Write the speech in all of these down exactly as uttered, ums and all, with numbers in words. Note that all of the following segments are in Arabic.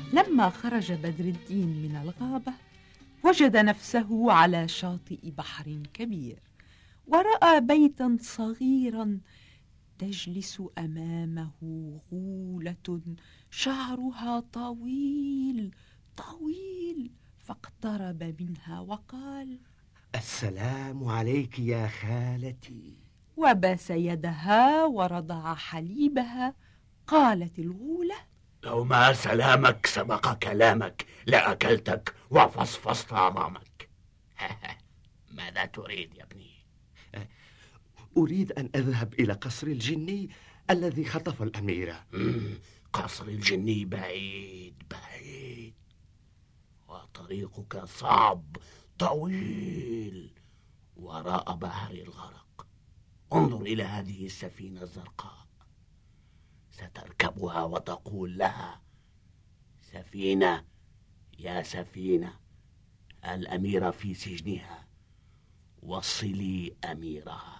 لما خرج بدر الدين من الغابة وجد نفسه على شاطئ بحر كبير، ورأى بيتا صغيرا تجلس أمامه غولة شعرها طويل طويل، فاقترب منها وقال: السلام عليك يا خالتي. وباس يدها ورضع حليبها. قالت الغولة: لو ما سلامك سبق كلامك لأكلتك وفصفصت أمامك. ماذا تريد يا ابني؟ أريد أن أذهب إلى قصر الجني الذي خطف الأميرة. قصر الجني بعيد بعيد، وطريقك صعب طويل وراء بحر الغرق. انظر إلى هذه السفينة الزرقاء، ستركبها وتقول لها: سفينة يا سفينة، الأميرة في سجنها، وصلي أميرها.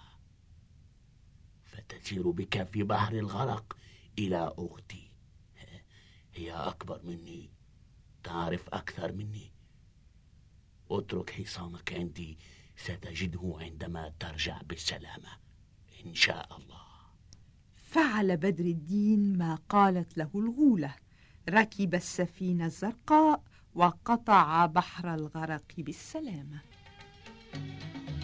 فتسير بك في بحر الغرق إلى أختي، هي أكبر مني، تعرف أكثر مني. اترك حصانك عندي، ستجده عندما ترجع بالسلامة إن شاء الله. فعل بدر الدين ما قالت له الغولة، ركب السفينة الزرقاء وقطع بحر الغرق بالسلامة.